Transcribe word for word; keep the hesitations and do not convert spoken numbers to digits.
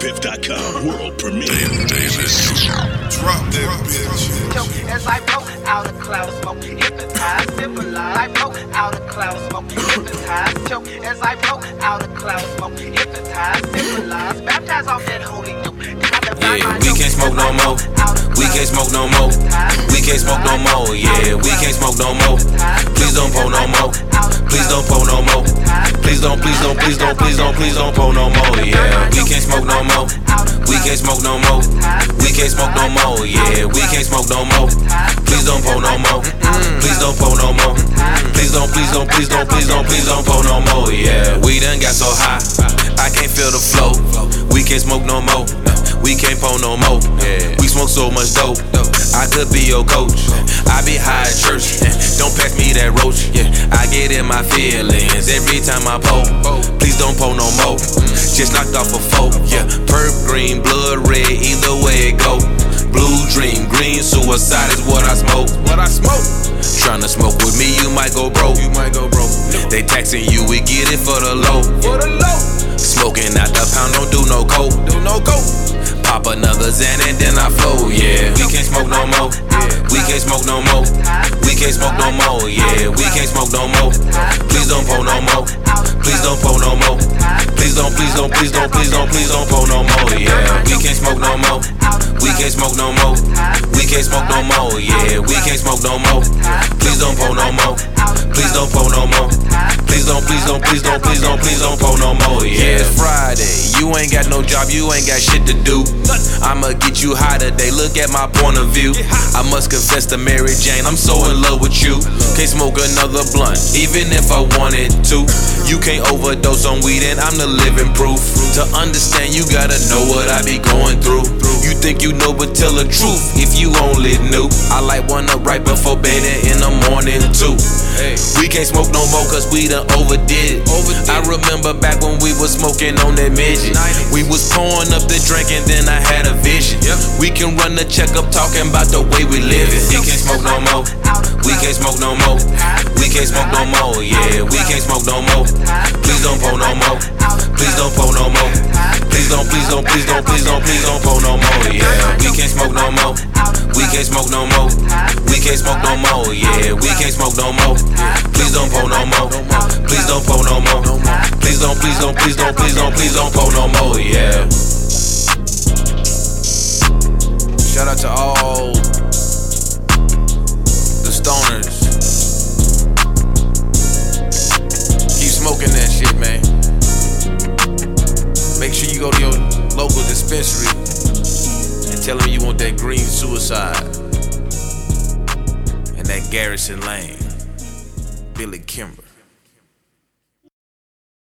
Biff dot com world premiere. Davis. Drop that bitch. As I blow out a cloud of smoke, hypnotized, civilized. I blow out a cloud of smoke, hypnotized. Choke as I blow out a cloud of smoke, hypnotized, civilized. Baptized off that holy milk. Yeah, we can't smoke no more. We can't smoke no more. We can't smoke no more. Yeah, we can't smoke no more. Please don't pour no more. Please don't pour no more. Please don't, please don't, please don't, please don't, please don't pour no more. Yeah, we can't smoke no more. We can't smoke no more. We can't smoke no more. Yeah, we can't smoke no more. Please don't pour no more. Please don't pour no more. Please don't, please don't, please don't, please don't, please don't pour no more. Yeah, we done got so high, I can't feel the flow. We can't smoke no more. We can't pour no more. We smoke so much dope. I could be your coach. I be high at church. Don't pass me that roach. Yeah, I get in my feelings every time I pour. Please don't pour no more. Just knocked off a four. Yeah, perp green, blood red, either way it go. Blue dream, green suicide is what I smoke. What I smoke. Tryna smoke with me, you might go broke. You might go broke. They taxing you, we get it for the low. For the low. Smoking out the pound, don't do no coke. Do no coke. Pop another Xan and then I flow. Yeah, we can't smoke no more. We can't smoke no more. We can't smoke no more. Yeah, we can't smoke no more. Please don't pour no more. Please don't pour no more. Please don't, please don't, please don't, please don't, please don't pour no more. Yeah, we can't smoke no more. We can't smoke no more. We can't smoke no more. Yeah, we can't smoke no more. Please don't pour no more. Please don't pour no more. Please don't, please don't, please don't, please don't, please don't pour no more. Yeah, it's Friday. You ain't got no job, you ain't got shit to do. I'ma get you high today, look at my point of view. I must confess to Mary Jane, I'm so in love with you. Can't smoke another blunt, even if I wanted to. You can't overdose on weed and I'm the living proof. To understand you gotta know what I be going through. You think you know but tell the truth if you only knew. I light one up right before bed and in the morning too. We can't smoke no more cause we done overdid it. I remember back when we was smoking on that midget. We was pouring up the drink and then I had a vision. We can run the checkup talking about the way we live it. We can't smoke no more. We can't smoke no more. We can't smoke no more. Yeah, we can't smoke no more. Please don't pour no more. Please don't pour no more. Please don't, please don't, please don't, please don't, please don't pour no more. Yeah, we can't smoke no more. We can't smoke no more. We can't smoke no more. Yeah, we can't smoke no more. Please don't pour no more. Please don't pour no more. Please don't, please don't, please don't, please don't, please don't pour no more. Yeah. Shout out to all the stoners. Keep smoking that shit, man. Make sure you go to your local dispensary and tell them you want that green suicide and that Garrison Lane. Billy Kimber.